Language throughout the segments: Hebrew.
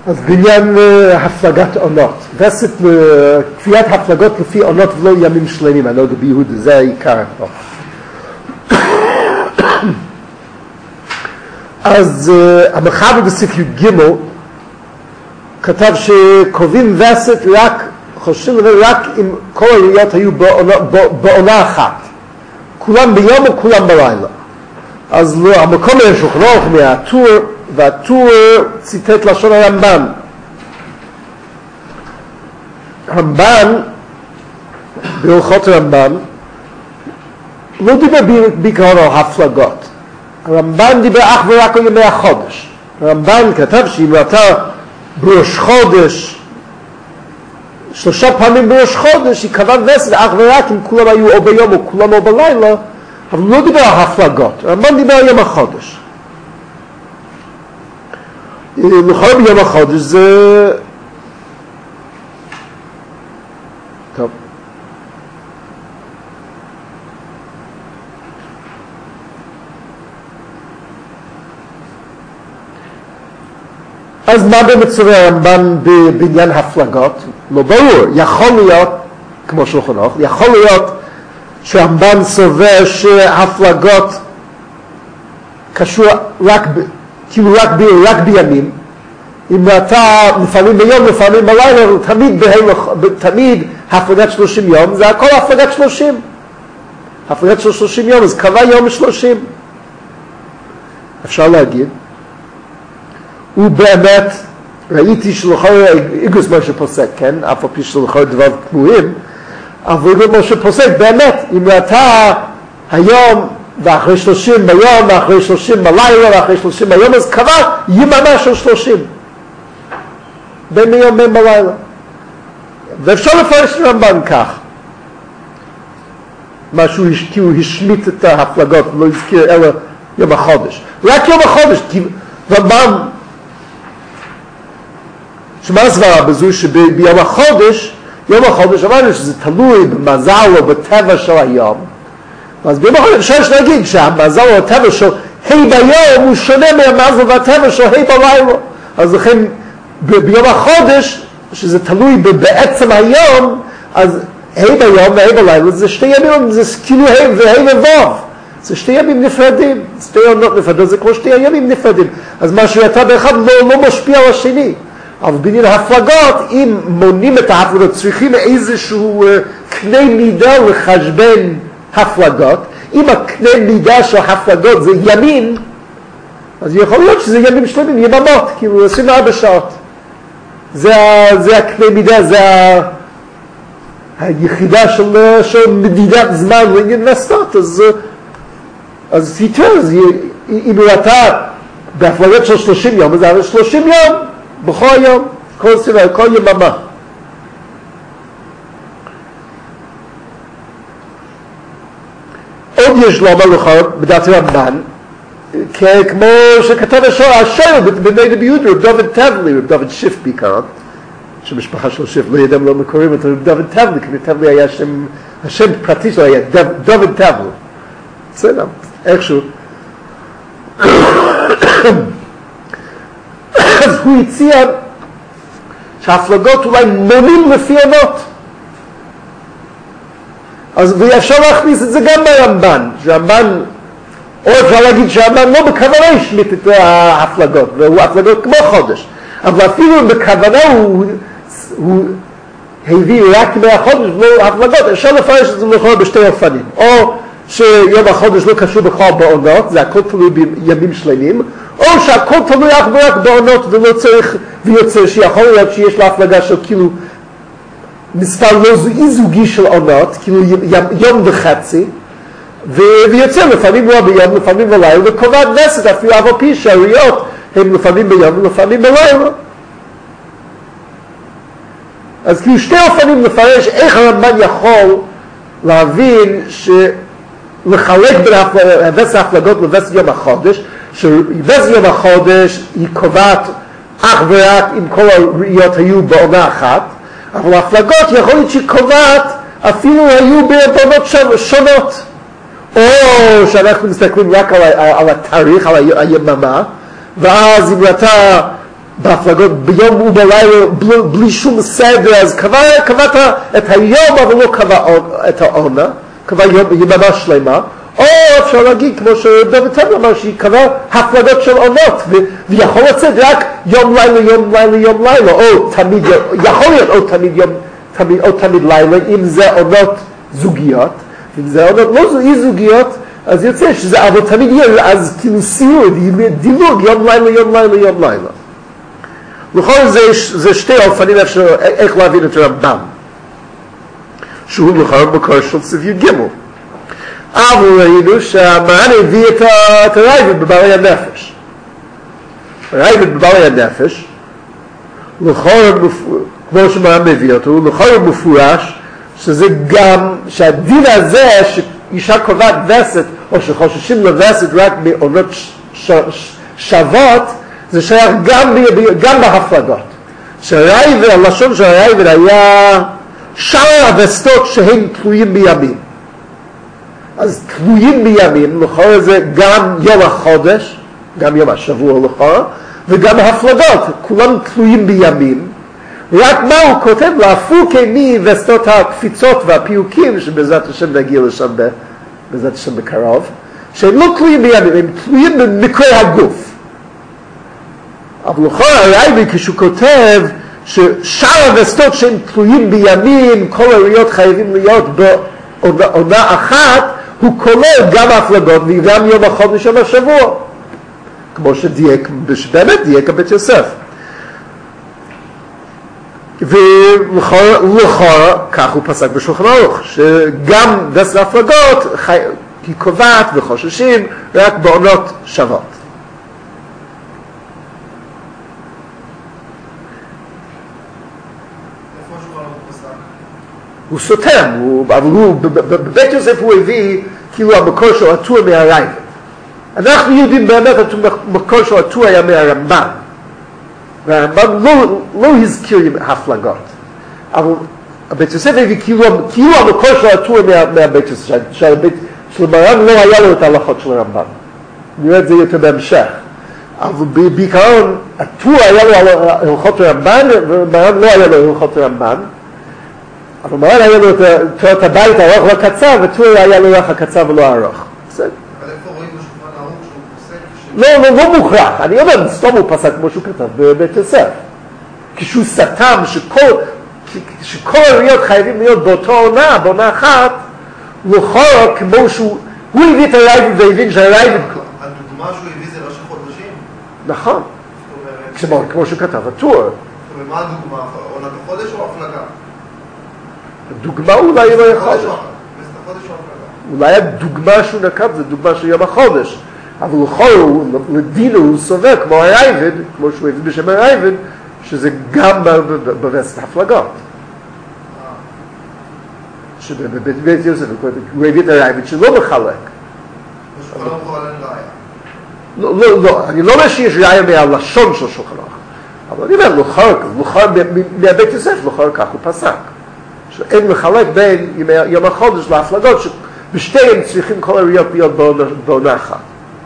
אז בעניין הפלגת עונות, כפיית הפלגות לפי עונות ולא ימים שלמים, אני לא יודע ביהוד, זה העיקר פה. אז המחבר בסעיף י"ג כתב שקובעים וסת רק, חושבים רק אם כל הראיות היו בעונה אחת, כולם ביום או כולם בלילה. אז המקום לשולחן ערוך מהטור, והטור ציטט לשון הרמב"ן. הרמב"ן, בהלכות הרמב"ן, לא דיבר בעיקרון על הפלגות. הרמב"ן דיבר אך ורק על ימי החודש. הרמב"ן כתב שאם אתה בראש חודש, 3 פעמים בראש חודש, היא קבעה וסת אך ורק אם כולם היו או ביום או כולם או בלילה, אבל הוא לא דיבר על הפלגות. הרמב"ן דיבר על יום החודש. לכאורה ביום החודש זה... טוב. אז מה באמת סובר הרמב"ן בעניין הפלגות? לא ברור. יכול להיות, כמו שולחן ערוך, יכול להיות שהרמב"ן סובר שהפלגות קשור רק בימים. אם אתה לפעמים ביום, לפעמים בלילה, תמיד הפלגת 30 יום, זה הכל הפלגת 30. הפלגת 30 יום, אז קבע יום 30. אפשר להגיד. ובאמת, ראיתי שלכאורה איגרוס משה פוסק, כן? אף על פי שלכאורה דבר תמוהים, אבל איגרוס משה פוסק, באמת, אם אתה היום ואחרי 30 ביום, ואחרי 30 בלילה, ואחרי 30 ביום, אז קבע יממה של 30. בין יום בין בלילה. ואפשר לפרש את הרמב"ן כך. כי הוא השמיט את ההפלגות, לא הזכיר אלא יום החודש. רק יום החודש, כי רמב"ן, שמה הסברה בזו שביום החודש, יום החודש אמרנו שזה תלוי במזל או בטבע של היום. אז ביום החודש אפשר להגיד שהמזל או הטבע של ה' ביום הוא שונה מהמזל והטבע של ה' בלילה. אז לכן ביום החודש, שזה תלוי בעצם היום, אז ה' ביום וה' בלילה זה 2 ימים, זה כאילו ה' וה' ובו'. זה 2 ימים נפרדים, 2 עונות נפרדות, זה כמו 2 ימים נפרדים. אז מה שאתה באחד לא משפיע על השני. אבל בעניין ההפלגות, אם מונים את ההפלגות, צריכים איזשהו קנה מידה לחשבן הפלגות. אם הקנה מידה של הפלגות זה ימים, אז יכול להיות שזה ימים שלמים, יממות, כאילו 24 שעות. זה הקנה מידה, זה היחידה של מדידת זמן לעניין וסתות. אז תתראה, אם אתה בהפלגות של 30 יום, אז זה 30 יום. בכל יום, כל סביבה, כל יממה. עוד יש לומר לך, בדעת הרמב"ן, כמו שכתב השואל בבני רבי יהודה, רב דוד תבלי, רב דוד שיף בעיקר, שמשפחה של שיף, לא ידעם לא מקוראים אותו, רב דוד תבלי, כי תבלי היה השם פרטי שלו היה דוד תבלי. בסדר, איכשהו. אז הוא הציע שההפלגות אולי מונים לפי עונות. אז ואפשר להכניס את זה גם ברמב"ן, שהרמב"ן, או אפשר להגיד שהרמב"ן לא בכוונה השמיט את ההפלגות, והוא הפלגות כמו חודש. אבל אפילו בכוונה הוא הביא רק מהחודש ולא הפלגות, אפשר לפרש את זה לכאורה בשתי אופנים. או שיום החודש לא קשור בכלל בעונות, זה הכל תלוי בימים שלמים, או שהכל תלוי אך ורק בעונות ולא צריך, ויוצא שיכול להיות שיש לה הפלגה של כאילו מספר לא זוגי של עונות, כאילו יום וחצי, ויוצא לפעמים לא ביום, לפעמים בלילה, וקובעת נסת אפילו אף על פי שהראיות הם לפעמים ביום ולפעמים בלילה. אז כאילו שתי אופנים לפרש איך הרמב"ן יכול להבין לחלק בין וסת ההפלגות לווסת יום החודש, שווסת יום החודש היא קובעת אך ורק אם כל הראיות היו בעונה אחת, אבל ההפלגות יכול להיות שהיא קובעת אפילו היו בעונות שונות. או שאנחנו מסתכלים רק על התאריך, על היממה, ואז אם אתה בהפלגות ביום ובלילה בלי שום סדר, אז קבעת את היום אבל לא קבע את העונה, קבע יממה שלמה, או אפשר להגיד כמו שדוד תמר אמר שהיא קבע הפלגות של עונות ויכול לצאת רק יום לילה יום לילה יום לילה, או תמיד יכול להיות או תמיד לילה אם זה עונות זוגיות, אם זה עונות לא זוגיות אז יוצא שזה אבל תמיד יהיה אז כאילו סיוד, דילוג יום לילה יום לילה יום לילה. לכל זה שתי אופנים איך להבין את הרמב"ם שהוא לכאורה מקור של סביב ג' אבל ראינו שהמרן הביא את הרייבד בבעלי הנפש. הרייבד בבעלי הנפש לכאורה כמו שמרן מביא אותו לכאורה מפורש שזה גם שהדין הזה שאישה קובעת וסת או שחוששים לווסת רק בעונות שוות זה שייך גם בהפלגות. שהרייבד, הלשון של הרייבד היה שאר הווסתות שהן תלויים בימים. אז תלויים בימים, לכאורה זה גם יום החודש, גם יום השבוע לכאורה, וגם ההפלגות, כולם תלויים בימים. רק מה הוא כותב? להפוקי מווסתות הקפיצות והפיוקים, שבעזרת השם נגיע לשם בעזרת השם בקרוב, שהם לא תלויים בימים, הם תלויים במקרה הגוף. אבל לכאורה הרייבד כשהוא כותב ששאר הווסתות שהם תלויים בימים, כל הראיות חייבים להיות בעונה אחת, הוא כולל גם ההפלגות וגם יום החודש יום השבוע. כמו שבאמת דייק הבית יוסף. ולכאורה, כך הוא פסק בשולחן ערוך, שגם וסת ההפלגות היא קובעת וחוששים רק בעונות שוות. הוא סותם, אבל בבית יוסף הוא הביא כאילו המקור של הטור מהרייבד. אנחנו יודעים באמת המקור של הטור היה מהרמב"ן. והרמב"ן לא הזכיר הפלגות. אבל הבית יוסף הביא כאילו המקור של הטור מהבית יוסף, שלמרן לא היה לו את ההלכות של הרמב"ן. נראה את זה יותר בהמשך. אבל בעיקרון הטור היה לו הלכות הרמב"ן, ומרן לא היה לו הלכות הרמב"ן. אבל מרן היה לו את הבית הארוך והקצר, וטור היה לו רק הקצר ולא הארוך. בסדר? אבל איפה רואים בשולחן ערוך שהוא פוסק? לא מוכרח. אני אומר, סתום הוא פסק כמו שהוא כתב בבית יוסף. כשהוא סתם שכל הראיות חייבים להיות באותו עונה, בעונה אחת, לכאורה כמו שהוא הביא את הרייבד והבין שהרייבד... הדוגמה שהוא הביא זה ראשי חודשים? נכון. כמו שהוא כתב, הטור. ומה הדוגמה? עונת החודש או הפלגה? הדוגמה אולי לא יכול. אולי הדוגמה שהוא נקב זה דוגמה של יום החודש. אבל לדינו הוא סובר כמו הרייבד, כמו שהוא הביא בשם הרייבד, שזה גם בווסת הפלגות. שבבית יוסף הוא הביא את הרייבד שלא מחלק. בשולחן ערוך אין ראיה. לא, אני לא אומר שיש ראיה מהלשון של שולחן ערוך. אבל אני אומר, מהבית יוסף, לכאורה כך הוא פסק. שאין לחלק בין יום החודש להפלגות, שבשתיהם צריכים כל הראיות להיות בעונה אחת.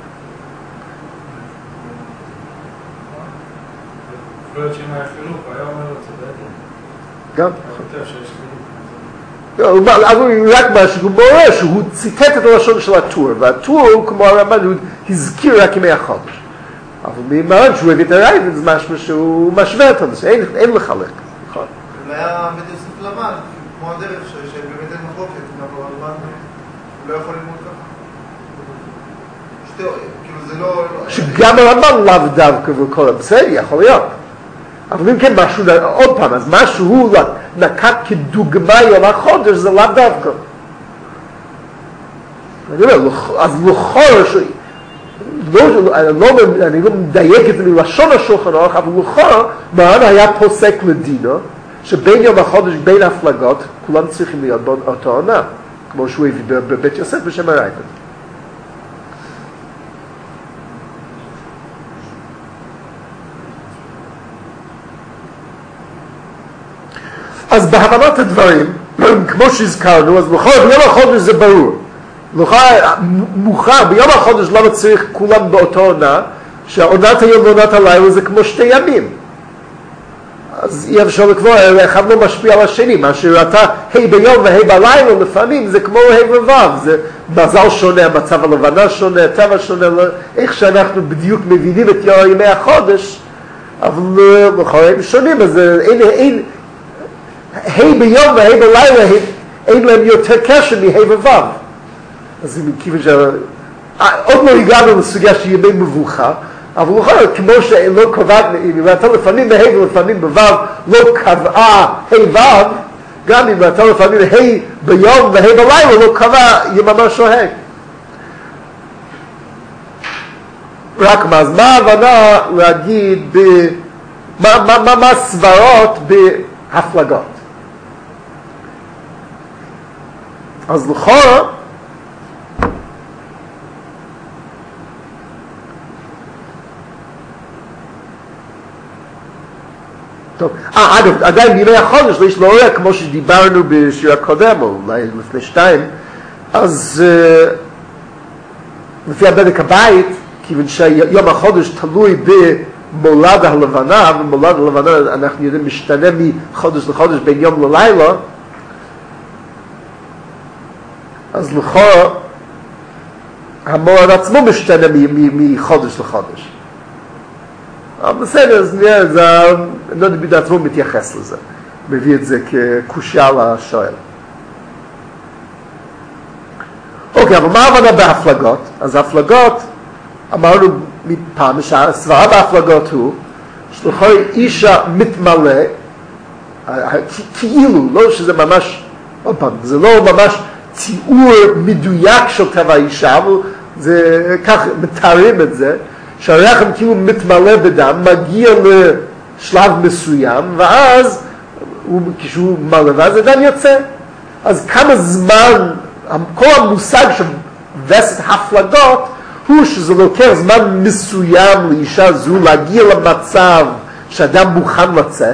יכול להיות שאם היה חילוק, היה אומר לו צודק. גם. אתה חושב שיש חילוק. רק משהו, הוא מורה שהוא ציטט את הלשון של הטור, והטור, כמו הרמב"ן, הוא הזכיר רק ימי החודש. אבל ממרן שהוא הביא את הרייבד, זה משהו שהוא משווה את זה, אין לחלק. נכון. אולי הבית יוסף למד, כמו הדרך שבאמת אין מחלוקת, אבל הרמב"ן לא יכול ללמוד ככה. כאילו זה לא... שגם הרמב"ן לאו דווקא וכל בסדר, יכול להיות. אבל אם כן משהו, עוד פעם, אז משהו הוא נקט כדוגמה יום החודש, זה לאו דווקא. אני אומר, אז לכאורה, אני לא מדייק את זה מלשון השולחן ערוך, אבל לכאורה, מרן היה פוסק לדינו, שבין יום החודש, בין ההפלגות, כולם צריכים להיות באותו עונה, כמו שהוא הביא בבית יוסף בשם הרייבד. אז בהבנת הדברים, כמו שהזכרנו, אז ביום החודש זה ברור. מוכר, ביום החודש לא צריך כולם באותו עונה, שהעונת היום ועונת הלילה זה כמו שתי ימים. אז אי אפשר לקבוע, אחד לא משפיע על השני, מה שראתה ה' ביום וה' בלילה לפעמים זה כמו ה' וו', זה מזל שונה, המצב הלבנה שונה, טבע שונה, איך שאנחנו בדיוק מבינים את ימי החודש, אבל לכאורה הם שונים, אז אין, ה' ביום וה' בלילה אין להם יותר קשר מה' וו'. אז כיוון עוד לא הגענו לסוגיה של ימי מבוכה, אבל לכאורה, כמו שלא קובעת, אם אתה לפעמים בה' ולפעמים בו' לא קבעה ה' ו', גם אם אתה לפעמים ה' ביום וה' בלילה לא קבע יממה שוהה. רק מה, אז מה ההבנה להגיד, מה סברות בהפלגות? אז לכאורה, טוב, אגב, עדיין בימי החודש יש לו אורך, כמו שדיברנו בשיר הקודם, או אולי לפני 2, אז לפי הבדק הבית, כיוון שיום החודש תלוי במולד הלבנה, ומולד הלבנה אנחנו יודעים משתנה מחודש לחודש בין יום ללילה, אז לכאורה המולד עצמו משתנה מחודש לחודש. בסדר, אז נראה, לא יודע עצמו מתייחס לזה, מביא את זה כקושיה לשואל. אוקיי, אבל מה ההבנה בהפלגות? אז ההפלגות, אמרנו מפעם שהסברה בהפלגות הוא, שלכל אישה מתמלא, כאילו, לא שזה ממש, עוד פעם, זה לא ממש תיאור מדויק של טבע האישה, אבל זה, כך מתארים את זה, שהרחם כאילו מתמלא בדם, מגיע לשלב מסוים, ואז כשהוא מלא, ואז הדם יוצא. אז כמה זמן, כל המושג של וסת הפלגות, הוא שזה לוקח זמן מסוים לאישה זו להגיע למצב שהדם מוכן לצאת,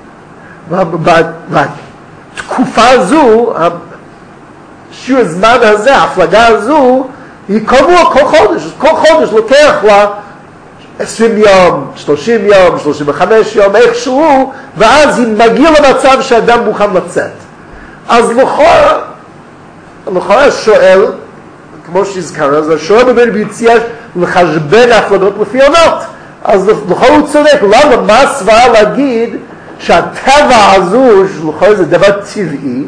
ובתקופה הזו, שיעור הזמן הזה, ההפלגה הזו, היא קבוע כל חודש. כל חודש לוקח לה 20 יום, 30 יום, 35 יום, איכשהו, ואז היא מגיעה למצב שהאדם מוכן לצאת. אז לכאורה שואל, כמו שהזכרנו, אז השואל בבין ביציאה לחשבן ההפלגות לפי עונות. אז לכאורה הוא צודק, למה, מה הסברה להגיד שהטבע הזו, לכאורה זה דבר טבעי,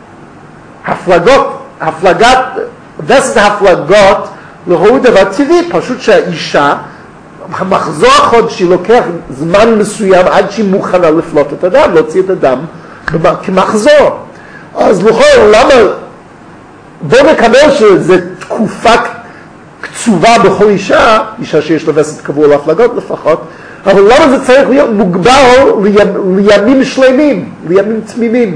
וסת ההפלגות, לכאורה הוא דבר טבעי, פשוט שהאישה, המחזור החודשי לוקח זמן מסוים עד שהיא מוכנה לפלוט את הדם, להוציא את הדם כמחזור. אז לכאורה, למה, בוא נקבל שזו תקופה קצובה בכל אישה שיש לה וסת קבוע להפלגות לפחות, אבל למה זה צריך להיות מוגבל לימים שלמים, לימים תמימים?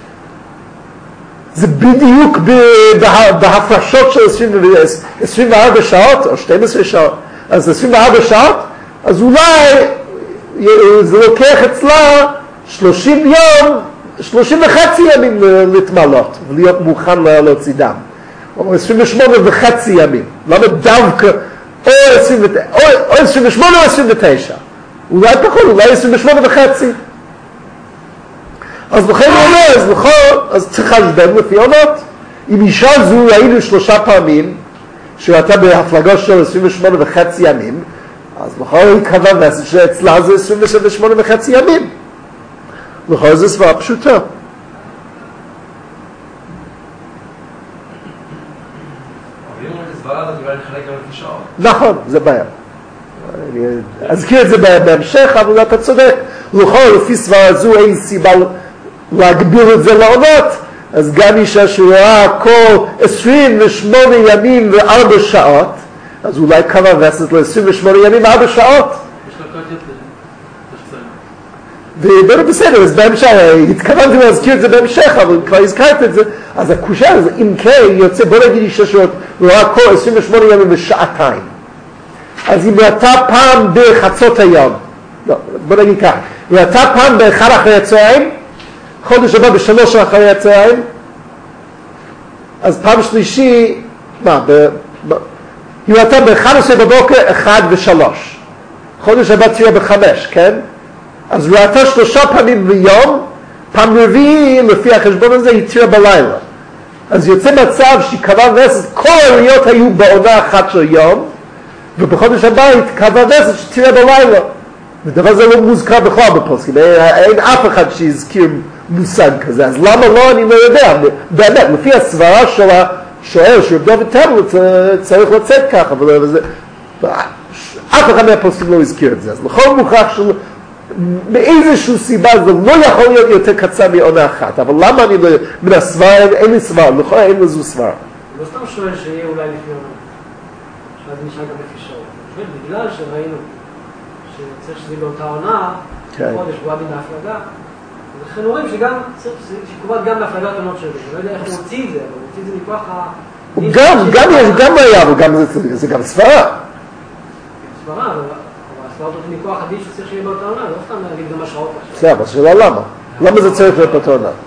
זה בדיוק בהפרשות של 24 שעות או 12 שעות. אז 24 שעות, אז אולי זה לוקח אצלה 30 יום, 30.5 ימים להתמלות, ולהיות מוכן להוציא דם. או 28.5 ימים. למה דווקא, או 28 או 29. אולי פחות, אולי 28.5. אז לכן הוא אומר, אז צריך להסביר לפי עונות. אם אישה זו ראינו 3 פעמים, שהייתה בהפלגה של 28.5 ימים, אז לכאורה היא קבעה שאצלה זה 27.5 ימים. לכאורה זה סברה פשוטה. אבל אם הוא סברה, אז אולי נחלק גם לפי שעות. נכון, זה בעיה. אני אזכיר את זה בהמשך, אבל אתה צודק. לכאורה לפי סברה זו אין סיבה להגביר את זה לעונות, אז גם אישה שרואה כל 28 ימים ו4 שעות, אז אולי כמה וסת ל-28 ימים ו4 שעות. יש לו קוד יותר. בסדר, אז בהמשך, התכוונתי להזכיר את זה בהמשך, אבל כבר הזכרת את זה, אז הקושה הזה, אם כן, יוצא, בוא נגיד אישה שרואה כל 28 ימים ושעתיים. אז היא ראתה פעם בחצות היום, לא, בוא נגיד כך, היא ראתה פעם באחד אחרי הצהריים, חודש הבא ב3 אחרי הצהריים, אז פעם שלישי, היא ראתה ב11 בבוקר 1 ו3, חודש הבא תהיה ב5, כן? אז ראתה 3 פעמים ביום, פעם רביעי, לפי החשבון הזה, התירה בלילה. אז יוצא מצב שקבע וסת, כל הראיות היו בעונה אחת של יום, ובחודש הבא קבע וסת שתירה בלילה. ודבר זה לא מוזכר בכלל בפוסקים, אין אף אחד שהזכיר מושג כזה, אז למה לא אני לא יודע, באמת, לפי הסברה של השואל שרב דוד טאבל צריך לצאת ככה, אף אחד מהפוסקים לא הזכיר את זה, אז לכל מוכרח מאיזושהי סיבה זה לא יכול להיות יותר קצר מעונה אחת, אבל למה אני לא, מן הסברה אין לי סברה, לכל אין לזו סברה. לא סתם שואל שיהיה אולי לפי עונה, שאז נשאר גם לפי שעות, בגלל שראינו שצריך שזה באותה עונה, חודש בועדים בהפלגה, ולכן רואים שגם, שקובעת גם בהפלגת עונות שלו, אני לא יודע איך הוא הוציא את זה, אבל הוא הוציא את זה מכוח גם היה, אבל זה גם סברה. סברה, אבל הסברה אותי מכוח הדין שצריך שיהיה באותה עונה, לא סתם להגיד גם השעות עכשיו. בסדר, אבל שאלה למה? למה זה צריך להיות באותה עונה?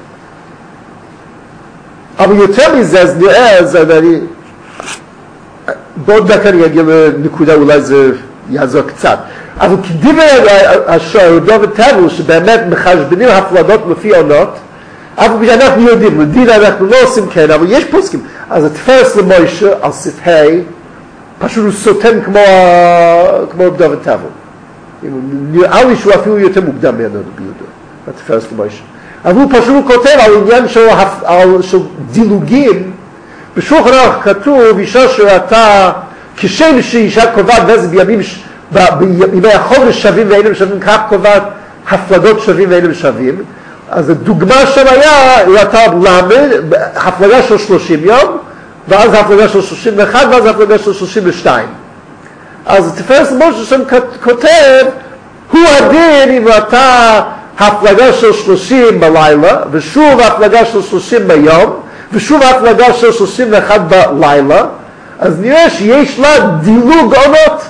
אבל יותר מזה, אז נראה, אז אני... בעוד דקה אני אגיע לנקודה, אולי זה יעזור קצת. אבל כדיבר השואל דוד טאבל שבאמת מחשבנים הפלגות לפי עונות, אבל אנחנו יודעים, לדין אנחנו לא עושים כן, אבל יש פוסקים. אז התפרס למוישה על ספר ה' פשוט הוא סותם כמו דוד טאבל. נראה לי שהוא אפילו יותר מוקדם ממנו ביודו, התפרס למוישה. אבל הוא פשוט כותב על עניין של דילוגים, בשולחן ערוך כתוב, אישה שראתה, כשם שאישה קובעת וזה בימי החודש שווים ואינם שווים, כך קובעת הפלגות שווים ואינם שווים. אז הדוגמה שם היה, ראתה למד, הפלגה של 30 יום, ואז הפלגה של 31, ואז הפלגה של 32. אז תפרס משה שם כותב, הוא הדין אם ראתה הפלגה של 30 בלילה, ושוב הפלגה של 30 ביום, ושוב הפלגה של 31 בלילה, אז נראה שיש לה דילוג עונות.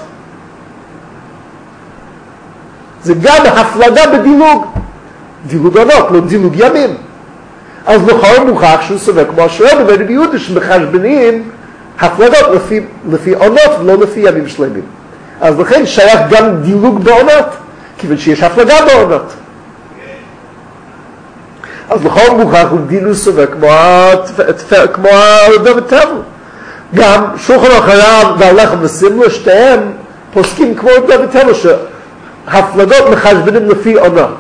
זה גם הפלגה בדילוג. דילוג עונות, לא דילוג ימים. אז לכל מוכח שהוא סובר כמו השואל בבן רבי יהודה שמחשבנים הפלגות לפי עונות ולא לפי ימים שלמים. אז לכן שייך גם דילוג בעונות, כיוון שיש הפלגה בעונות. אז לכל מוכח הוא דין סובר כמו דוד טאבל. גם שולחן ערוך והלחם וסמלה שתיהם פוסקים כמו דוד טאבל שהפלגות מחשבנים לפי עונות.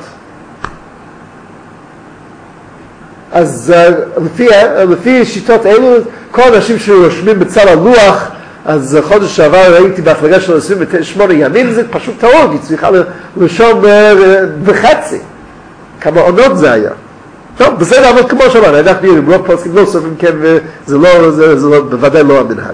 אז לפי שיטות אלו, כל האנשים שרושמים בצד הלוח, אז חודש שעבר ראיתי בהפלגה של 28 ימים, זה פשוט טעות, היא צריכה לרשום וחצי. כמה עונות זה היה. טוב, בסדר, אבל כמו שאמרנו, אנחנו יודעים, רוב פוסקים לא סופרים כן, וזה לא, בוודאי לא המנהג.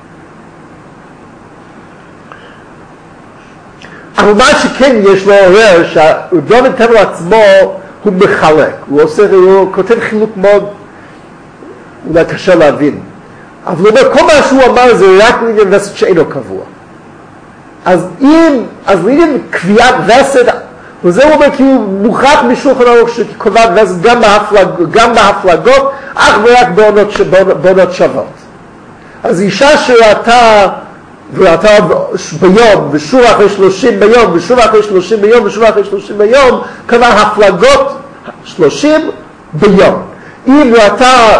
אבל מה שכן יש לו עורר, שהרב טאבל עצמו הוא מחלק, הוא כותב חילוק מאוד, אולי קשה להבין. אבל הוא אומר, כל מה שהוא אמר זה רק לעניין וסת שאינו קבוע. אז לעניין קביעת וסת, וזה הוא אומר כי הוא מוכרח משולחן ערוך שקובעת וסת גם בהפלגות, אך ורק בעונות שוות. אז אישה שראתה ביום, ושוב אחרי 30 ביום, ושוב אחרי 30 ביום, ושוב אחרי 30 ביום, קבע הפלגות 30 ביום. אם ראתה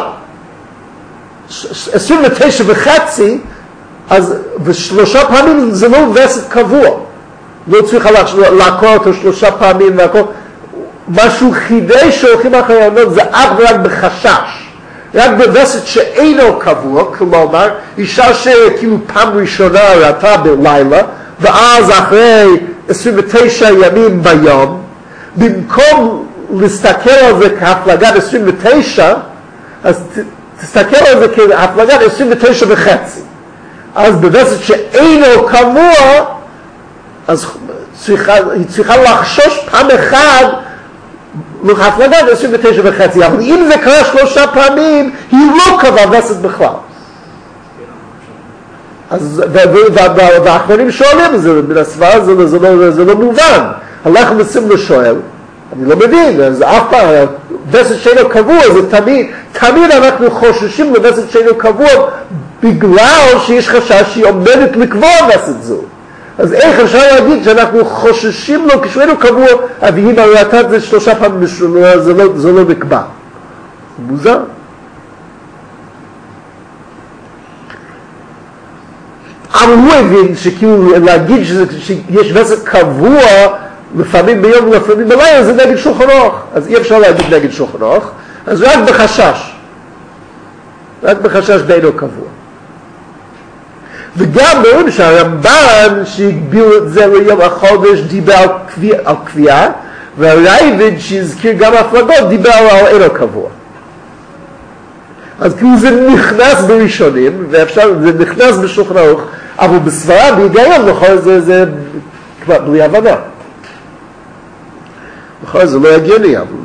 29 וחצי, אז ושלושה פעמים זה לא וסת קבוע. לא צריכה לעקור אותו 3 פעמים והכל. משהו חידש שהולכים אחרי העונות זה אך ורק בחשש. רק בווסת שאינו קבוע, כלומר, אישה שכאילו פעם ראשונה ראתה בלילה, ואז אחרי 29 ימים ביום, במקום להסתכל על זה כהפלגת 29, אז תסתכל על זה כהפלגת 29 וחצי. אז בווסת שאינו קבוע, אז היא צריכה לחשוש פעם אחד להפלגה 29 וחצי, אבל אם זה קרה 3 פעמים, היא לא קבעה וסת בכלל. והאחרונים שואלים, מן הסברה זה לא מובן. הלחם וסמלה שואל, אני לא מבין, זה אף פעם, וסת שאינו קבוע, זה תמיד אנחנו חוששים לווסת שאינו קבוע, בגלל שיש חשש שהיא עומדת לקבוע וסת זו. אז איך אפשר להגיד שאנחנו חוששים לו כשהוא אינו קבוע, אביהם הרעתת זה 3 פעמים, זה לא נקבע. זה מוזר. אבל הוא הבין שכאילו להגיד שיש וסת קבוע לפעמים ביום ולפעמים בלילה זה נגד שולחן אורך. אז אי אפשר להגיד נגד שולחן אורך, אז רק בחשש. רק בחשש באינו קבוע. וגם אומרים שהרמב"ן שהגביל את זה ליום החודש דיבר על קביעה, והרייבד שהזכיר גם הפלגות דיבר על אינו קבוע. אז כאילו זה נכנס בראשונים, ואפשר, זה נכנס בשולחן ערוך, אבל בסברה, בהיגיון, נכון, זה כבר בלי הבנה. נכון, זה לא הגיוני, אבל...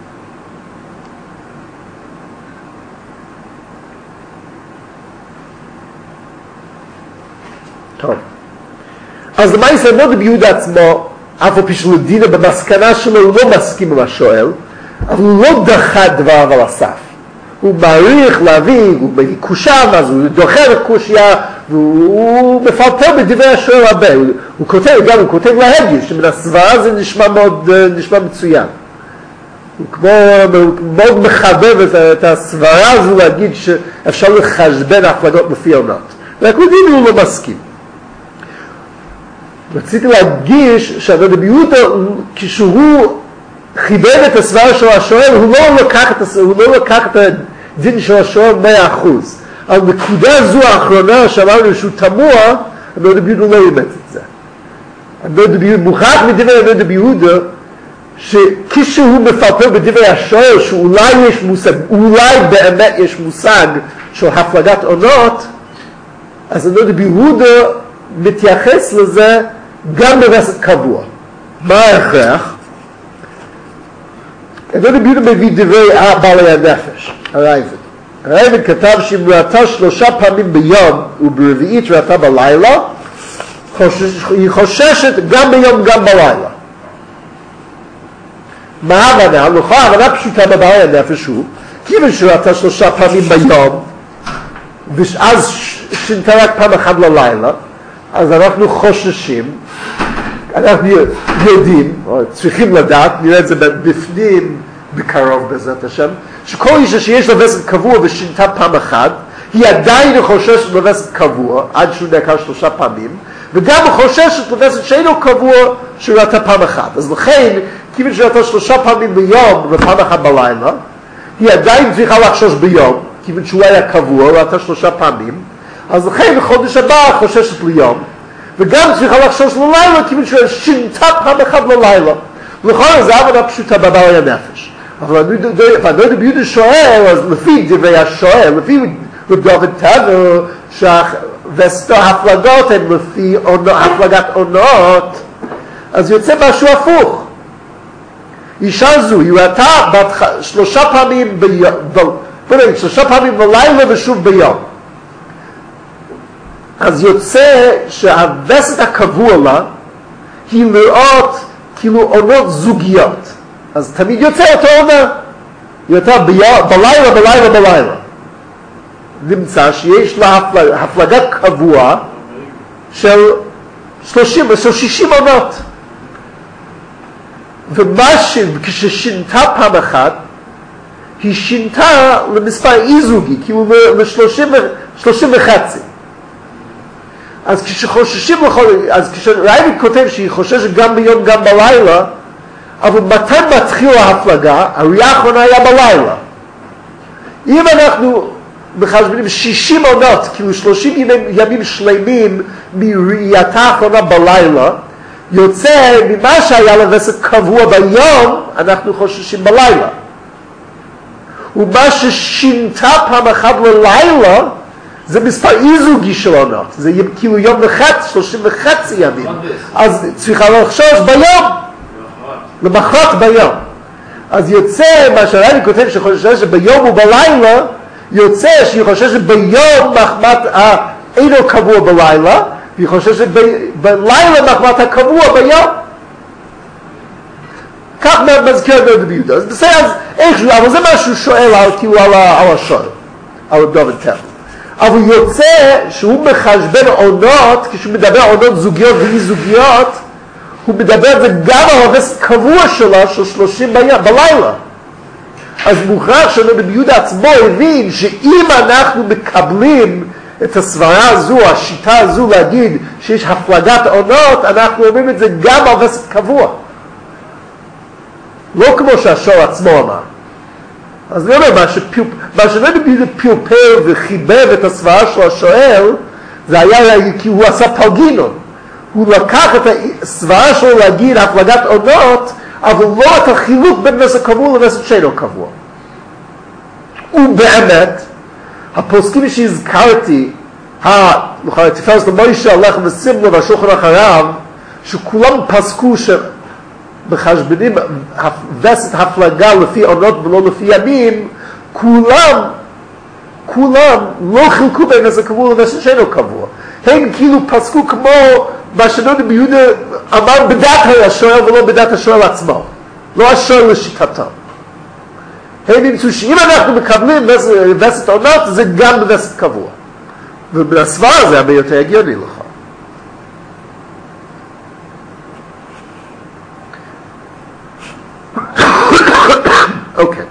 טוב. אז למעשה לא רבי יהודה עצמו, אף על פי שלדינה במסקנה שלו, הוא לא מסכים עם השואל, אבל הוא לא דחה דבריו על הסף. הוא מעריך להביא, הוא מביא קושיו, אז הוא דוחה לקושיה, והוא מפלפל בדברי השואל הרבה. הוא כותב, גם הוא כותב להגיש, שמן הסברה זה נשמע מצוין. הוא מאוד מחבב את הסברה הזו להגיד שאפשר לחשבן הפלגות לפי עונות. רק לדינה הוא לא מסכים. רציתי להדגיש שהרבי יהודה, כשהוא חיבב את הסברה של השואל, הוא לא לקח את הדין של השואל 100%. על נקודה זו האחרונה שאמרנו שהוא תמוה, הרבי יהודה לא אימת את זה. מוכרח מדברי הרבי יהודה, שכשהוא מפלפל בדברי השואל, שאולי באמת יש מושג של הפלגת עונות, אז הרבי יהודה מתייחס לזה גם בווסת קבוע. מה ההכרח? רבי יהודה מביא דברי בעלי הנפש, הרייבד. הרייבד כתב שאם ראתה 3 פעמים ביום וברביעית ראתה בלילה, היא חוששת גם ביום גם בלילה. מה ההבנה? לכאורה ההבנה פשוטה בבעלי הנפש הוא, כיוון שראתה 3 פעמים ביום, ואז שינתה רק פעם אחת ללילה, אז אנחנו חוששים, אנחנו יודעים, או צריכים לדעת, נראה את זה בפנים בקרוב בעזרת השם, שכל אישה שיש לה וסת קבוע ושינתה פעם אחת, היא עדיין חוששת לווסת קבוע, עד שהוא נעקר 3 פעמים, וגם חוששת לווסת שאינו קבוע שראתה פעם אחת. אז לכן, כיוון שראתה 3 פעמים ביום ופעם אחת בלילה, היא עדיין צריכה לחשוש ביום, כיוון שהוא היה קבוע, ראתה 3 פעמים, אז לכן בחודש הבא חוששת ליום, וגם צריכה לחשוש ללילה, כיוון ששינתה פעם אחת ללילה. ולכל זה הבנה פשוטה בבעלי הנפש. אבל רבי יהודה שואל, אז לפי דברי השואל, לפי דוד טבע, שהווסתו הפלגות הן לפי הפלגת עונות, אז יוצא משהו הפוך. אישה זו, היא ראתה 3 פעמים ביום, 3 פעמים בלילה ושוב ביום. אז יוצא שהווסת הקבוע לה היא לראות כאילו עונות זוגיות. אז תמיד יוצא אותו עונה. היא ראתה בלילה. נמצא שיש לה הפלגת קבוע של 60 עונות. וכששינתה פעם אחת, היא שינתה למספר אי-זוגי, כאילו ל-30 וחצי. אז כשחוששים אז כשרייבד כותב שהיא חוששת גם ביום גם בלילה, אבל מתי מתחיל ההפלגה? הראייה האחרונה היה בלילה. אם אנחנו מחשבים 60 עונות, כאילו 30 ימים שלמים מראייתה האחרונה בלילה, יוצא ממה שהיה לווסת קבוע ביום, אנחנו חוששים בלילה. ומה ששינתה פעם אחת ללילה, זה מספר אי-זוגי של עונות. זה כאילו יום וחצי, 30 וחצי ימים. אז צריכה לחשוש ביום. למחרת ביום. אז יוצא, מה שהרייבד כותב שחוששת ביום ובלילה, יוצא שהיא חוששת ביום מחמת אינו קבוע בלילה, והיא חוששת בלילה מחמת הקבוע ביום. כך מזכיר רבי יהודה. אז בסדר, אז איכשהו, אבל זה מה שהוא שואל כאילו על השואל, על דוד טבע. אבל יוצא שהוא מחשבן עונות, כשהוא מדבר עונות זוגיות ואי זוגיות, הוא מדבר על זה גם על הווסת קבוע שלו של 30 בלילה. אז מוכרח שרבי יהודה עצמו הבין שאם אנחנו מקבלים את הסברה הזו, השיטה הזו להגיד שיש הפלגת עונות, אנחנו אומרים את זה גם על וסת קבוע. לא כמו שהשור עצמו אמר. אז אני אומר, מה שרבי יהודה פלפל וחיבב את הסברה של השואל, זה היה כי הוא עשה פלגינון. הוא לקח את הסברה שלו להגיד הפלגת עונות, אבל לא את החילוק בין וסת קבוע לווסת שאינו קבוע. ובאמת, הפוסקים שהזכרתי, תפרס למוישה, הלחם וסימנו והשולחן אחריו, שכולם פסקו שבחשבנים וסת הפלגה לפי עונות ולא לפי ימים, כולם לא חילקו בין וסת קבוע לווסת שאינו קבוע. הם כאילו פסקו כמו מה שרבי יהודה אמר בדעת השואל ולא בדעת השואל עצמו. לא השואל לשיטתו. הם ימצאו שאם אנחנו מקבלים וסת עונות, זה גם וסת קבוע. ובסברה זה הרבה יותר הגיוני לך. אוקיי.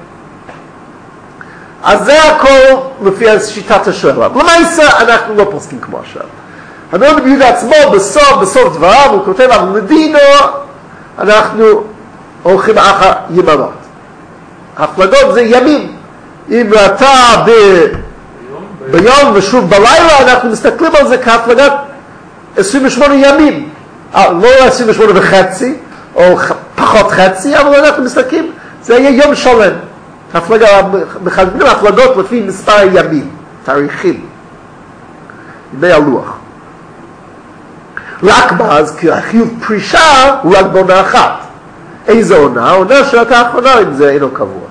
אז זה הכל לפי שיטת השואל. למעשה אנחנו לא פוסקים כמו השואל. רבי יהודה עצמו בסוף דבריו הוא כותב על לדינו אנחנו הולכים אחר יממות. הפלגות זה ימים. אם ראתה ביום ושוב בלילה, אנחנו מסתכלים על זה כהפלגת 28 ימים. לא 28 וחצי, או פחות חצי, אבל אנחנו מסתכלים, זה יהיה יום שלם. מחשבים הפלגות לפי מספר ימים, תאריכים, ימי הלוח. רק אז, כי החיוב פרישה הוא רק בעונה אחת. איזו עונה? עונה שראתה האחרונה, אם זה אינו קבוע.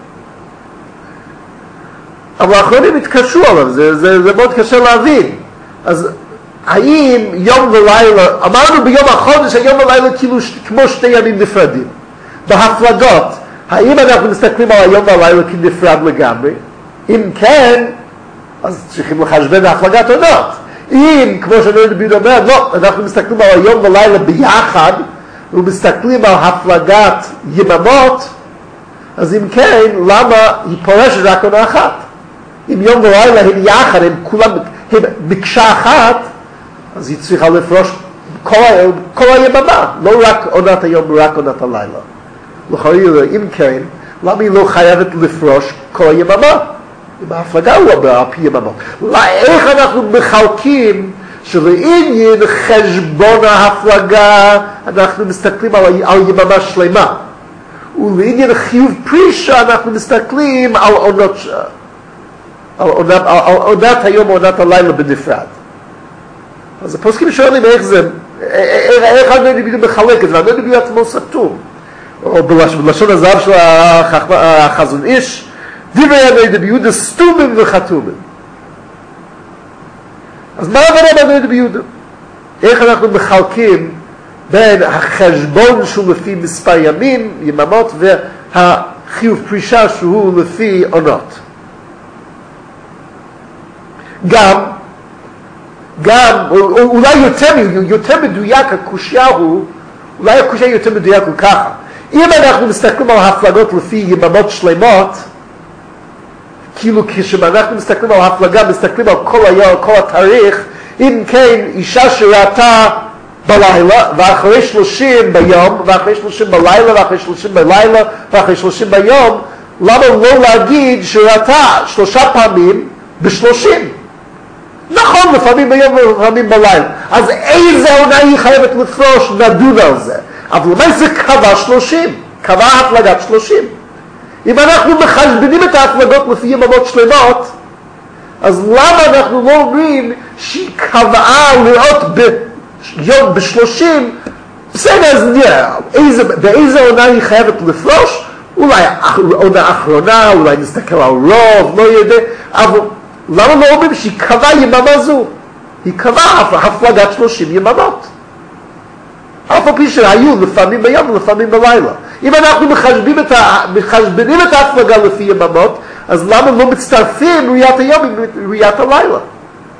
אבל האחרונים התקשו עליו, זה מאוד קשה להבין. אז האם יום ולילה, אמרנו ביום החודש, היום ולילה כאילו כמו שתי ימים נפרדים. בהפלגות, האם אנחנו מסתכלים על היום והלילה כנפרד לגמרי? אם כן, אז צריכים לחשבן בהפלגת עונות. אם, כמו שרבי יהודה אומר, לא, אנחנו מסתכלים על היום ולילה ביחד, ומסתכלים על הפלגת יממות, אז אם כן, למה היא פורשת רק עונה אחת? אם יום ולילה הם יחד, הם כולם בקשה אחת, אז היא צריכה לפרוש כל היממה, לא רק עונת היום ורק עונת הלילה. לכאורה, אם כן, למה היא לא חייבת לפרוש כל היממה? אם ההפלגה הוא אומר על פי יממות. איך אנחנו מחלקים שלעניין חשבון ההפלגה אנחנו מסתכלים על יממה שלמה, ולעניין חיוב פרישה אנחנו מסתכלים על עונת היום ועונת הלילה בנפרד. אז הפוסקים שואלים איך זה, איך אני בדיוק מחלק את זה, אני בדיוק עצמו סתום. או בלשון הזהב של החזון איש, דברי רבי יהודה סתומים וחתומים. אז מה עבודה רבי יהודה? איך אנחנו מחלקים בין החשבון שהוא לפי מספר ימים, יממות, והחיוב פרישה שהוא לפי עונות? גם, אולי יותר מדויק הקושיה הוא, אולי הקושיה יותר מדויק הוא ככה. אם אנחנו מסתכלים על הפלגות לפי יממות שלמות, כאילו כשאנחנו מסתכלים על הפלגה, מסתכלים על כל היום, כל התאריך, אם כן, אישה שראתה בלילה, ואחרי 30 ביום, ואחרי 30 בלילה, ואחרי 30 בלילה, ואחרי 30 ביום, למה לא להגיד שראתה 3 פעמים ב30? נכון, לפעמים ביום ולפעמים בלילה. אז איזה עונה היא חייבת לפרוש? נדון על זה. אבל מה זה קבע 30? קבע הפלגת 30. אם אנחנו מחשבנים את ההפלגות לפי יממות שלמות, אז למה אנחנו לא אומרים שהיא קבעה להיות ביום ב30? בסדר, אז נראה, באיזה עונה היא חייבת לפרוש? אולי עונה אחרונה, אולי נסתכל על רוב, לא יודע, אבל למה לא אומרים שהיא קבעה יממה זו? היא קבעה הפלגת 30 יממות. אף על פי שהיו לפעמים ביום ולפעמים בלילה. אם אנחנו מחשבנים את ההפלגה לפי יממות, אז למה לא מצטרפים ראיית היום עם ראיית הלילה?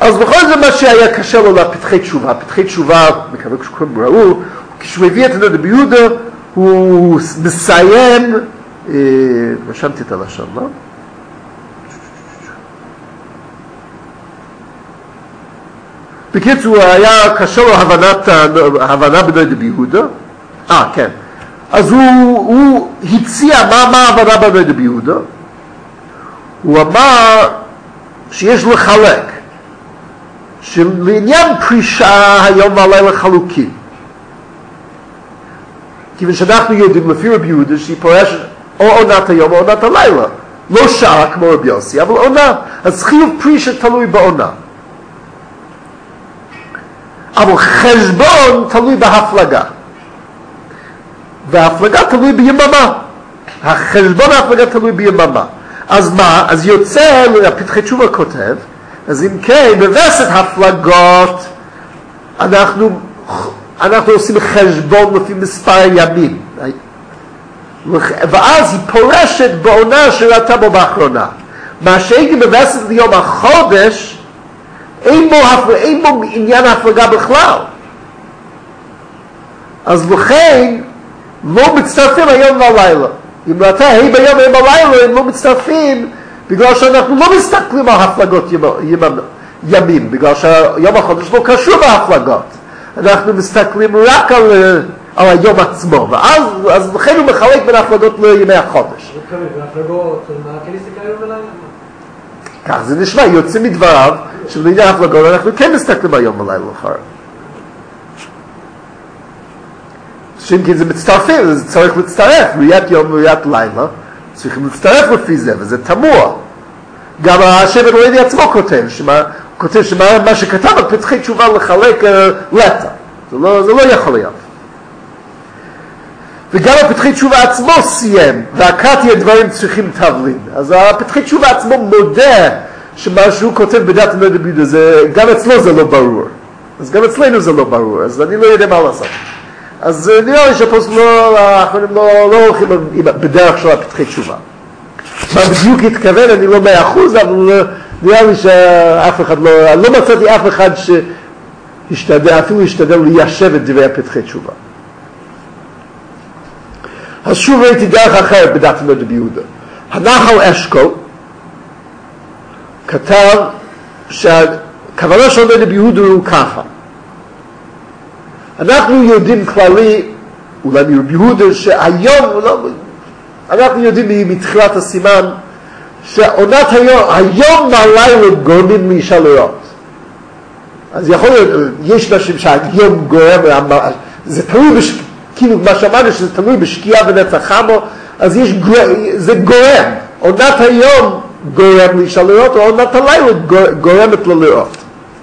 אז בכל זאת מה שהיה קשה לו לפתחי תשובה, פתחי תשובה, מקווה כשכולם ראו, כשהוא הביא את רבי יהודה, הוא מסיים, רשמתי את הלשון, לא? בקיצור, היה קשה לו הבנה בנוי רבי יהודה, כן. אז הוא הציע מה ההבנה בנוי רבי יהודה, הוא אמר שיש לחלק, שלעניין פרישה היום והלילה חלוקים. כיוון שאנחנו יודעים לפי רבי יהודה שהיא פורשת או עונת היום או עונת הלילה. לא שעה כמו רבי יוסי, אבל עונה. אז חיוב פרישה תלוי בעונה. אבל חשבון תלוי בהפלגה. וההפלגה תלוי ביממה. החשבון ההפלגה תלוי ביממה. אז מה? אז יוצא, הפתחי תשובה כותב, אז אם כן, בווסת הפלגות, אנחנו עושים חשבון לפי מספר ימים. ואז היא פורשת בעונה שראתה בו באחרונה. מה שהייתי בווסת ליום החודש, אין בו עניין ההפלגה בכלל. אז לכן, לא מצטרפים היום והלילה. אם ראתה, ביום בלילה, הם לא מצטרפים, בגלל שאנחנו לא מסתכלים על הפלגות ימים, בגלל שהיום החודש לא קשור בהפלגות. אנחנו מסתכלים רק על היום עצמו, ואז לכן הוא מחלק בין ההפלגות לימי החודש. והפלגות, מה הכניסטיקה היום ולילה? כך זה נשמע, יוצא מדבריו, שבעניין ההפלגות אנחנו כן מסתכלים היום ולילה אחר. שאם כי זה מצטרפים, זה צריך להצטרף, ראיית יום וראיית לילה, צריכים להצטרף לפי זה, וזה תמוה. גם השבט לוי עצמו כותב, שמה שכתב על פתחי תשובה לחלק לטה. זה לא יכול להיות. וגם הפתחי תשובה עצמו סיים, והקראתי הדברים צריכים תבלין. אז הפתחי תשובה עצמו מודה שמה שהוא כותב בדת רבי יהודה, גם אצלו זה לא ברור. אז גם אצלנו זה לא ברור, אז אני לא יודע מה לעשות. אז נראה לי שהפוסקים לא הולכים בדרך של הפתחי תשובה. מה בדיוק התכוון, אני לא 100%, אבל נראה לי שאף אחד לא מצאתי אף אחד אפילו השתדל ליישב את דברי הפתחי תשובה. אז שוב ראיתי דרך אחרת בדת רבי יהודה. הנחל אשכול כתב שהכוונה של רבי יהודה הוא ככה. אנחנו יודעים כללי, אולי מרבי יהודה, שהיום, אנחנו יודעים מתחילת הסימן, שעונת היום והלילה גורמים לאישה לראות. אז יכול להיות, יש נשים שהיום גורם, זה תלוי, כאילו מה שאמרנו שזה תלוי בשקיעה ונצח חמו, אז זה גורם. עונת היום גורם לאישה לראות, או עונת הלילה גורמת לו לראות.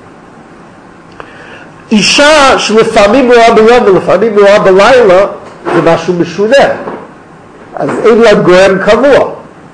אישה שלפעמים רואה ביום ולפעמים רואה בלילה, זה משהו משונה. אז אין לה גורם קבוע.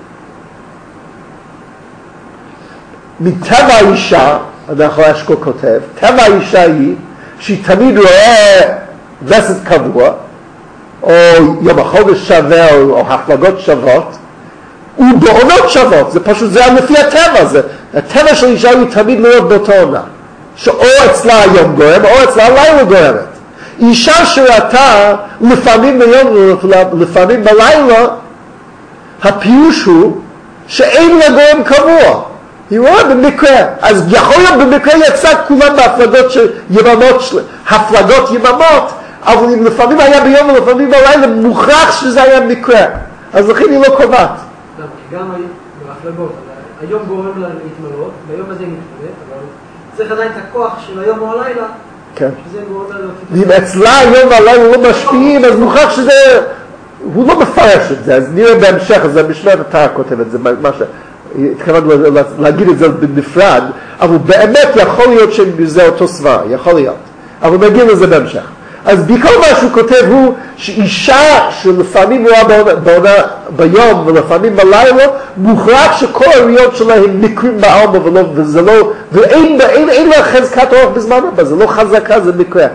מטבע האישה, אנחנו אשכול כותב, טבע האישה היא שהיא תמיד רואה וסת קבוע, או יום החודש שווה, או הפלגות שוות, ובעונות שוות. זה פשוט, זה לפי הטבע. הטבע של אישה הוא תמיד לראות באותה עונה. שאו אצלה היום גורם, או אצלה הלילה גורמת. אישה שראתה לפעמים ביום ולפעמים בלילה, הפיוש הוא שאין לה גורם קבוע. היא רואה במקרה. אז יכול להיות במקרה יצא כולם בהפלגות של יממות, הפלגות יממות, אבל אם לפעמים היה ביום ולפעמים בלילה, מוכרח שזה היה מקרה. אז לכן היא לא קובעת. גם בהפלגות, היום גורם לה להתמלות, ביום הזה היא מתמלאת, אבל צריך עדיין את הכוח של היום או הלילה, כן. שזה גורם לה להוציא. ואם אצלה היום והלילה לא משפיעים, אז מוכרח שזה, הוא לא מפרש את זה, אז נראה בהמשך, אז המשנה אתה כותב את זה, מה התכוון להגיד את זה בנפרד, אבל באמת יכול להיות שזה אותו סבר, יכול להיות. אבל נגיד לזה בהמשך. אז בעיקר מה שהוא כותב הוא שאישה שלפעמים רואה ביום ולפעמים בלילה, מוכרח שכל הראיות שלה הם מקרים בעלמא וזה לא, ואין לה חזקת אורך בזמן הבא, זה לא חזקה, זה מקרה.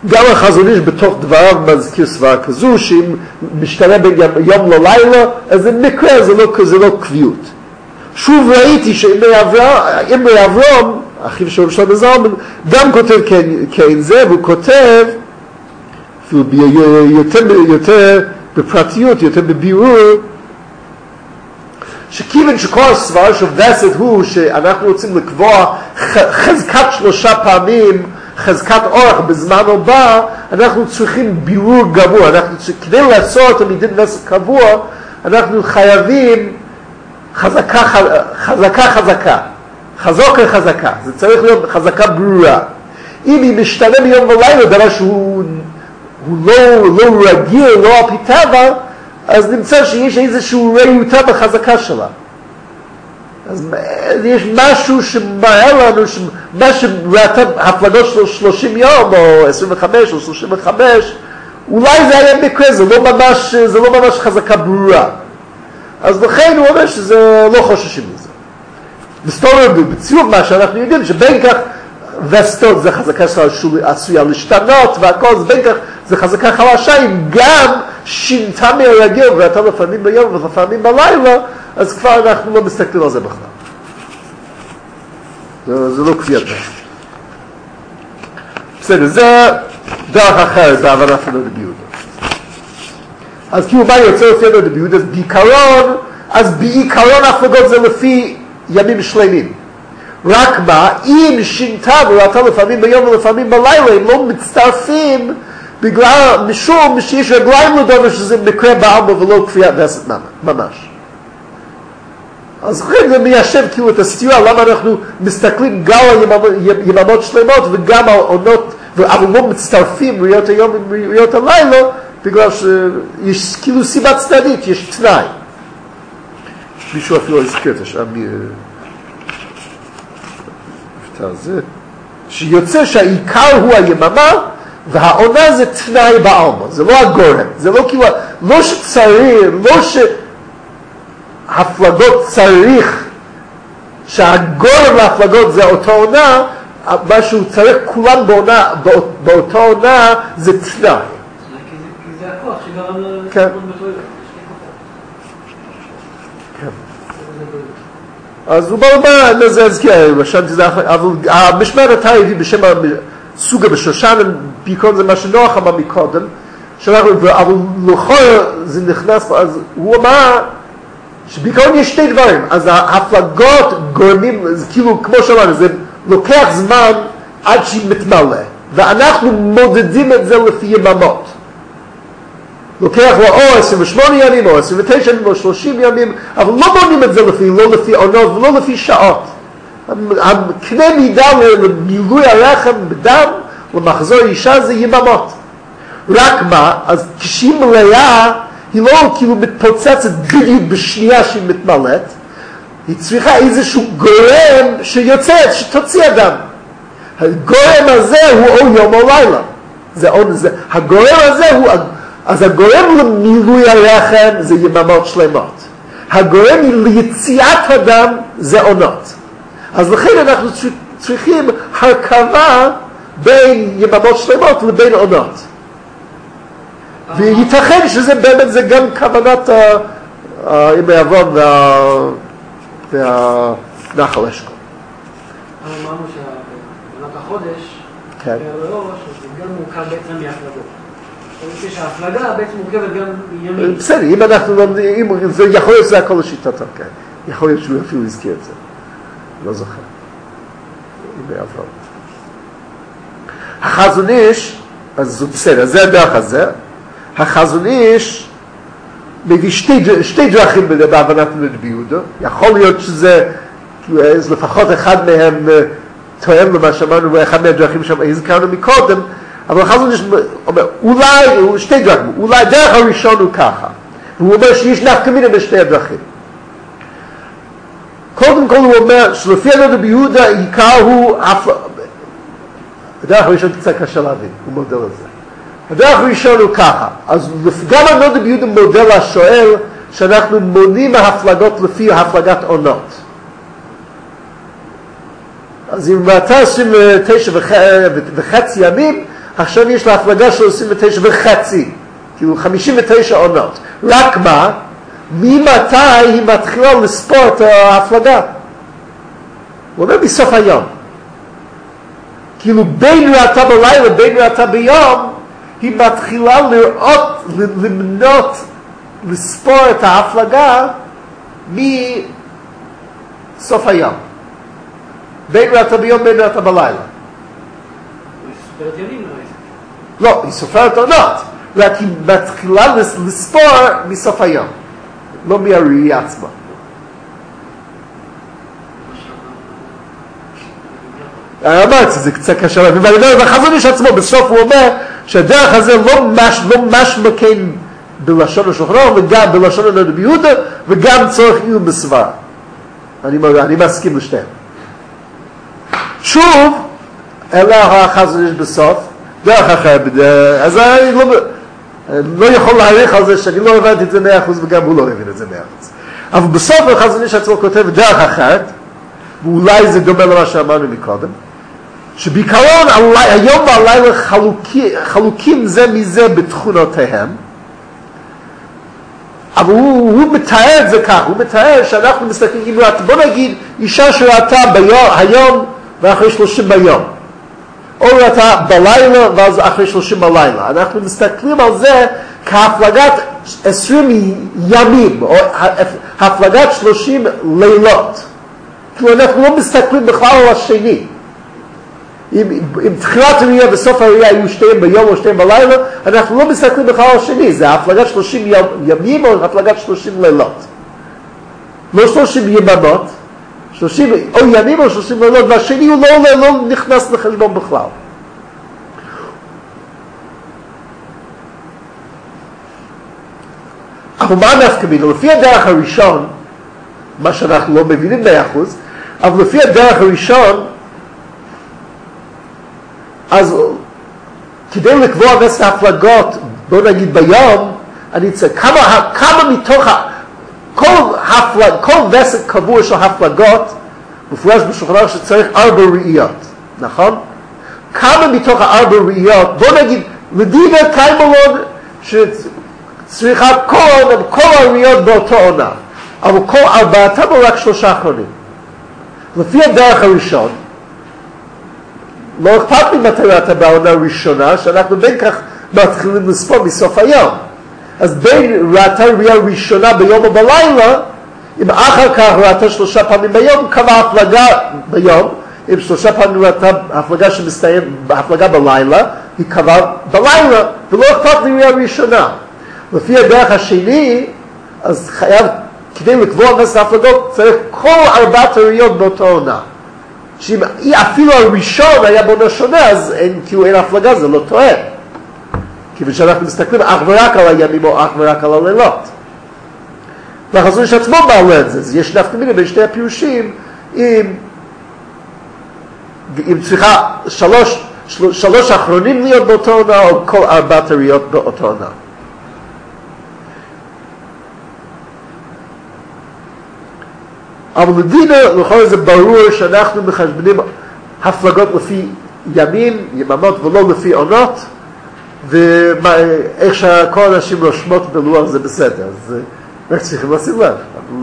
גם החזון איש בתוך דבריו מזכיר סברה כזו, שאם משתנה בין יום ללילה, אז זה מקרה, זה לא קביעות. שוב ראיתי שאמרי אברהם, אחיו של שלמה זלמן, גם כותב כן זה, והוא כותב, יותר בפרטיות, יותר בבירור, שכיוון שכל הסברה שובסת הוא שאנחנו רוצים לקבוע חזקת 3 פעמים, חזקת אורך בזמן הבא, אנחנו צריכים בירור גמור. כדי לעשות מדין נסק קבוע, אנחנו חייבים חזקה. חזקה. זה צריך להיות חזקה ברורה. אם היא משתנה מיום ולילה, דבר שהוא לא רגיל, לא על פי טבע, אז נמצא שיש איזשהו ראיותה בחזקה שלה. אז יש משהו שמראה לנו, מה שראתה הפלגות של 30 יום, או 25 או 35, אולי זה היה מקרה, זה לא ממש חזקה ברורה. אז לכן הוא אומר שזה לא חוששים מזה. בסתור בציוב מה שאנחנו יודעים, שבין כך וסתות זה חזקה שעשויה להשתנות, והכל זה בין כך זה חזקה חלשה, אם גם שינתה מהרגיל, ואתה לפעמים ביום ולפעמים בלילה, אז כבר אנחנו לא מסתכלים על זה בכלל. זה לא כפיית נפש. בסדר, זה דרך אחרת בהבנת הנדביות. אז כאילו מה יוצא לפי הנדביות? אז בעיקרון הפלגות זה לפי ימים שלמים. רק מה, אם שינתה וראתה לפעמים ביום ולפעמים בלילה, הם לא מצטרפים משום שיש רגליים לדבר שזה מקרה בעלמא ולא כפיית נסת ממש. אז לכן זה מיישב כאילו את הסתירה, למה אנחנו מסתכלים גם על יממות שלמות וגם על עונות, אבל לא מצטרפים ראיות היום וראיות הלילה, בגלל שיש כאילו סיבה צדדית, יש תנאי. מישהו אפילו הזכיר את השם זה, שיוצא שהעיקר הוא היממה, והעונה זה תנאי בעלמא, זה לא הגורם, זה לא כאילו, לא שצריך, לא שהפלגות צריך, שהגורם להפלגות זה אותו עונה, מה שהוא צריך כולם באותה עונה זה תנאי. כי זה הכוח שגרם לעבוד בתואר. כן. אז הוא בא לזה הזכיר, אבל המשמרת אתה הביא בשם סוגה בשושן, בעיקרון זה מה שנוח אמר מקודם, אבל לכל זה נכנס, אז הוא אמר שבעיקרון יש 2 דברים, אז ההפלגות גורמים, כאילו כמו שאמרנו, זה לוקח זמן עד שהיא מתמלא, ואנחנו מודדים את זה לפי יממות. לוקח לו או 28 ימים, או 29 ימים, או 30 ימים, אבל לא בונים את זה לא לפי עונות ולא לפי שעות. הקנה מידה למילוי הרחם בדם, למחזור אישה זה יממות. רק מה, אז כשהיא מלאה, היא לא כאילו מתפוצצת בדיוק בשנייה שהיא מתמלאת, היא צריכה איזשהו גורם שיוצאת, שתוציא אדם. הגורם הזה הוא או יום או לילה. הגורם הזה הוא... אז הגורם למילוי הרחם זה יממות שלמות. הגורם ליציאת הדם זה עונות. אז לכן אנחנו צריכים הרכבה בין יממות שלמות לבין עונות. וייתכן שזה באמת זה גם כוונת ימי אברהם והנחל אשכול. אמרנו שבעונת החודש, כן. זה גם מורכב בעצם מהפלגות. שההפלגה בעצם מורכבת גם מימים. בסדר, אם אנחנו לומדים, יכול להיות שזה הכל השיטת כן. יכול להיות שהוא אפילו הזכיר את זה. לא זוכר. ימי אברהם. החזון איש, אז זה בסדר, זה הדרך הזה. החזון איש מביא שתי דרכים בהבנת הנדביות. יכול להיות שזה, לפחות אחד מהם תואם למה שאמרנו, ואחד מהדרכים שהזכרנו מקודם, אבל החזון איש אומר, אולי, 2 דרכים, אולי דרך הראשון הוא ככה. והוא אומר שיש נפקא מינה בשתי הדרכים. קודם כל הוא אומר שלפי הנודע ביהודה העיקר הוא הדרך הראשון קצת קשה להבין, הוא מודל על זה. הדרך הראשון הוא ככה, אז גם הנודע ביהודה מודל השואל שאנחנו מונים מההפלגות לפי הפלגת עונות. אז אם אתה 29 וחצי ימים, עכשיו יש לה הפלגה של 29 וחצי, כאילו 59 עונות. רק מה? ממתי היא מתחילה לספור את ההפלגה? הוא אומר בסוף היום. כאילו בין ראתה בלילה, בין ראתה ביום, היא מתחילה לראות, למנות, לספור את ההפלגה מסוף היום. בין ראתה ביום, בין ראתה בלילה. לא, היא סופרת עונות, רק היא מתחילה לספור מסוף היום, לא מהראייה עצמה. אמרתי, זה קצת קשה להבין, ואני אומר, בחזון איש עצמו, בסוף הוא אומר שהדרך הזה לא משמע כן בלשון השולחן ערוך, וגם בלשון רבי יהודה, וגם צורך עיון בסברה. אני מסכים לשתיהם. שוב, אלה החזון איש בסוף, דרך אחרת, אז אני לא יכול להעריך על זה שאני לא הבנתי את זה 100% וגם הוא לא הבין את זה 100%. אבל בסוף החזון איש עצמו כותב דרך אחרת, ואולי זה דומה למה שאמרנו מקודם, שבעיקרון היום והלילה חלוקים זה מזה בתכונותיהם, אבל הוא מתאר את זה כך, הוא מתאר שאנחנו מסתכלים, בוא נגיד, אישה שראתה היום ואחרי 30 ביום, או ראתה בלילה ואז אחרי 30 בלילה. אנחנו מסתכלים על זה כהפלגת 20 ימים, או הפלגת 30 לילות. כאילו אנחנו לא מסתכלים בכלל על השני. אם תחילת הראייה וסוף הראייה היו שתיים ביום או שתיים בלילה, אנחנו לא מסתכלים בכלל על השני. זה הפלגת 30 ימים או הפלגת 30 לילות. לא 30 יממות, 30 או ימים או 30 לילות, והשני הוא לא נכנס לחשבון בכלל. אבל מה נפקא מינה? לפי הדרך הראשון, מה שאנחנו לא מבינים 100%, אבל לפי הדרך הראשון, אז כדי לקבוע וסת ההפלגות, בוא נגיד ביום, אני צריך, כמה מתוך, כל וסת קבוע של הפלגות, מפורש בשולחן ערוך שצריך 4 ראיות, נכון? כמה מתוך 4 ראיות, בוא נגיד, לדינה קיימלון, שצריכה כל הראיות באותו עונה, אבל כל 4 או רק 3 אחרונים. לפי הדרך הראשון, לא אכפת לי מתי ראתה בעונה הראשונה, שאנחנו בין כך מתחילים לספור מסוף היום. אז בין ראתה ראייה ראשונה ביום או בלילה, אם אחר כך ראתה 3 פעמים ביום, כמה הפלגה ביום, אם 3 פעמים ראתה הפלגה שמסתיים בהפלגה בלילה, היא קבעה בלילה, ולא אכפת לי ראייה ראשונה. לפי הדרך השני, אז חייב, כדי לקבוע וסת ההפלגות, צריך כל 4 הראיות באותו עונה. שאם אפילו הראשון היה בעונה שונה, אז אין הפלגה, זה לא טועה. כיוון שאנחנו מסתכלים אך ורק על הימים או אך ורק על הלילות. והחזון איש עצמו מעלה את זה. אז יש נפקא מינה בין שתי הפירושים, אם צריכה 3 אחרונים להיות באותו עונה, או כל 4 הראיות באותו עונה. אבל לדינה, לכל זה ברור שאנחנו מחשבנים הפלגות לפי ימים, יממות, ולא לפי עונות, ואיך שכל האנשים רושמות בלוח זה בסדר, אז רק צריכים לשים לב.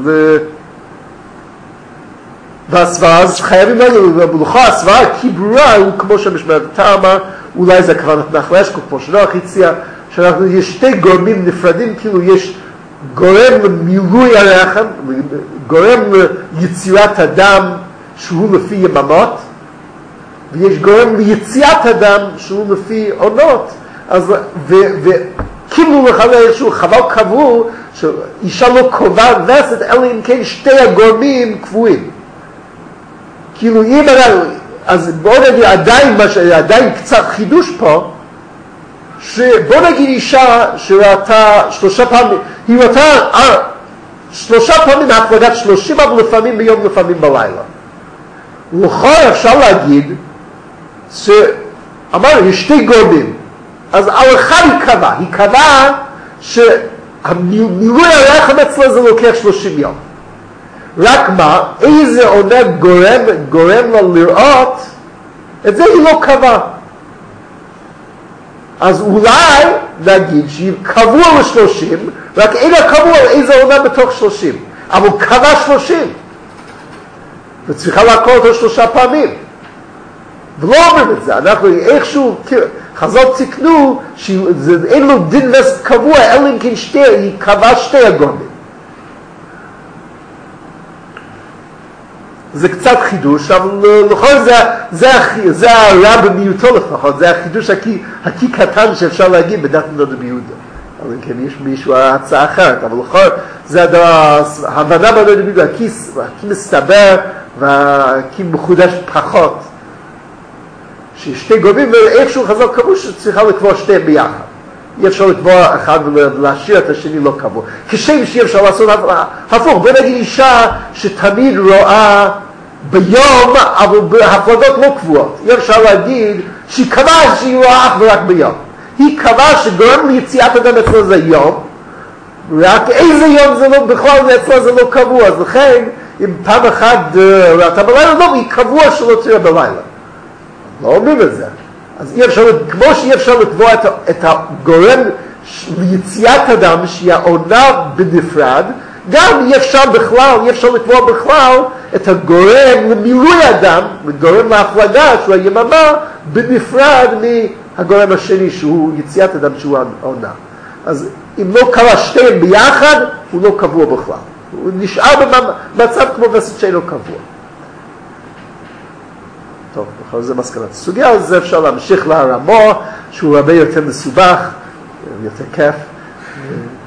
והסברה, אז חייבים להגיד, בלוחה הסברה, כי ברורה הוא כמו שהמשמרת אתה אמר, אולי זה כוונת נחל אשקול, כמו שנוח הציע, יש 2 גורמים נפרדים, כאילו יש גורם למילוי הרחם, גורם ליצירת הדם שהוא לפי יממות, ויש גורם ליציאת הדם שהוא לפי עונות. אז, וכאילו לחלל איזשהו חבל קבוע, שאישה לא קובעת וסת, אלא אם כן 2 הגורמים קבועים. כאילו אם אז בוא נגיד עדיין קצת חידוש פה, שבוא נגיד אישה שראתה 3 פעמים, היא ראתה 3 פעמים הפלגת 30, אבל לפעמים ביום, לפעמים בלילה. ולכן אפשר להגיד שאמרנו, יש 2 גורמים. אז על אחד היא קבעה שהמילוי הרחם אצלה זה לוקח 30 יום. רק מה, איזה עונה גורם לה לראות, את זה היא לא קבעה. אז אולי נגיד שקבוע ל-30, רק אין הקבוע איזה עונה בתוך 30, אבל הוא קבע 30, וצריכה לעקור אותו 3 פעמים. ולא אומרים את זה, אנחנו איכשהו, חז"ל תיקנו שאין לו דין נס קבוע, אלא אם כן היא קבעה 2 הגורמים. זה קצת חידוש, אבל לכל זה הרע במיעוטו לפחות, זה החידוש הכי קטן שאפשר להגיד בדת רבי יהודה. אבל כן, יש מישהו הצעה אחרת, אבל לכל זה ההבנה בדת רבי יהודה, הכי מסתבר והכי מחודש פחות. שיש 2 גורמים, ואיכשהו חז"ל קבעו שצריכה לקבוע 2 ביחד. אי אפשר לקבוע אחד ולהשאיר את השני לא קבוע. כשם שאי אפשר לעשות הפוך. בוא נגיד אישה שתמיד רואה ביום, אבל בהפלגות לא קבועות. אי אפשר להגיד שהיא קבעה שהיא רואה אך ורק ביום. היא קבעה שגורם ליציאת אדם אצלה זה יום, רק איזה יום זה לא, בכלל אצלה זה לא קבוע. אז לכן, אם פעם אחת ראתה בלילה, לא, היא קבוע שלא תראה בלילה. לא אומרים את זה. אז אי אפשר, כמו שאי אפשר לקבוע את הגורם ליציאת אדם, שהיא העונה בנפרד, גם אי אפשר לקבוע בכלל את הגורם למילוי אדם, גורם להפלגה, שהוא היממה, בנפרד מהגורם השני, שהוא יציאת אדם, שהוא העונה. אז אם לא קרה 2 ביחד, הוא לא קבוע בכלל. הוא נשאר במצב כמו וסת שאינו קבוע. טוב, בכל זה מסקנת הסוגיה, אז זה אפשר להמשיך לרמו, שהוא הרבה יותר מסובך, יותר כיף.